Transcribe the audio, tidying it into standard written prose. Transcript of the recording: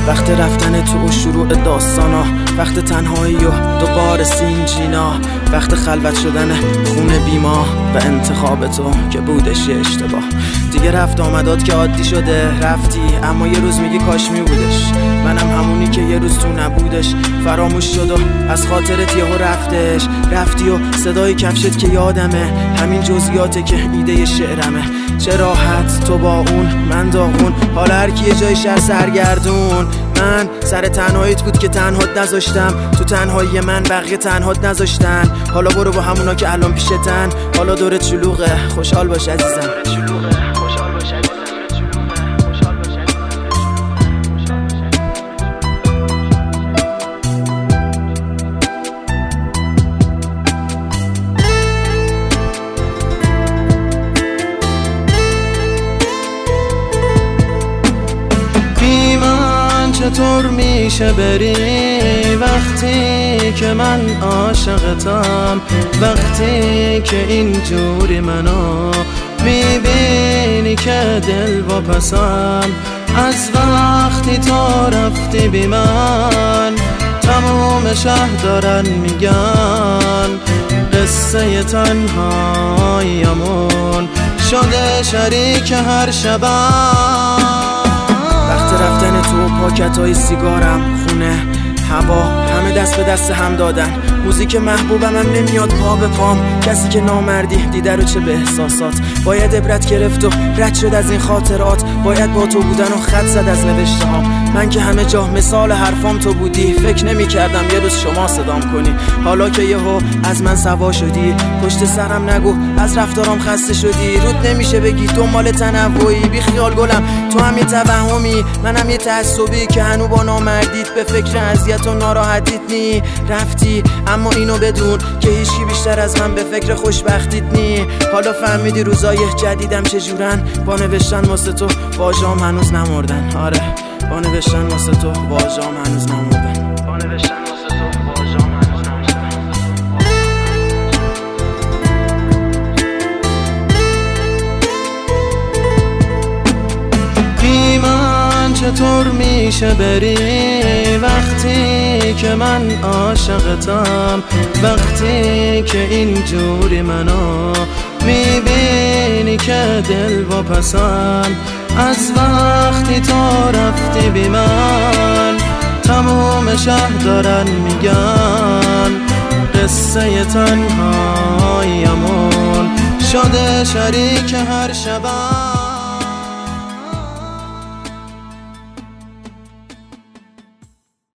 وقت رفتن تو و شروع داستانا، وقت تنهایی و دوباره سینجینا، وقت خلوت شدن خونه بیما و انتخاب تو که بودش یه اشتباه. دیگه رفت آمدات که عادی شده، رفتی اما یه روز میگی کاش میبودش. منم همونی که یه روز تو نبودش، فراموش شد و از خاطرت یهو رفتی و صدای کفشت که یادمه، همین جزئیاته که ایده شعرمه. چه راحت تو با اون، من داغون، حالا هر کی یه جای شهر سرگردون. من سر تنهاییت بود که تنهات نذاشتم، تو تنهایی من بقیه تنهات نذاشتن. حالا برو با همونا که الان پیشتن، حالا دورت شلوغه، خوشحال باش عزیزم. چطور میشه بری وقتی که من عاشقتم، وقتی که اینجوری منو میبینی که دل واپسم. از وقتی تو رفتی بی من تمام شهر دارن میگن قصه تنهاییمون شده شریک هر شبم. وقت رفتن تو و پاکت‌های سیگارم، خونه، هوا، همه دست به دست هم دادن. موزیک محبوبم هم نمیاد پا به پام، کسی که نامردی دیده رو چه به احساسات. باید عبرت گرفت و رد شد از این خاطرات، باید با تو بودن و خط زد از نوشته هام. من که همه جا مثال حرفام تو بودی، فکر نمی کردم یه روز شما صدام کنی. حالا که یهو از من سوا شدی، پشت سرم نگو از رفتارام خسته شدی. رود نمیشه بگی دنبال تنوعی، بی خیال گلم تو هم یه توهمی، منم یه تعصبی که هنو با نامردیت به فکر اذیت و ناراحتیت نی. رفتی اما اینو بدون که هیچکی بیشتر از من به فکر خوشبختیت نی. حالا فهمیدی روزای جدیدم چجورن، با نوشتن واسه تو واژام هنوز نمردن. آره با نوشتن واسه تو واژام هنوز نمردن. با نوشتن واسه تو واژام هنوز نمردن. بی من چطور میشه بری وقتی که من عاشقتم، وقتی که اینجوری منو میبینی که دل واپسم. از وقتی تو رفتی بی من تمام شهر دارن میگن قصه تنهاییمون شده شریک هر شبم.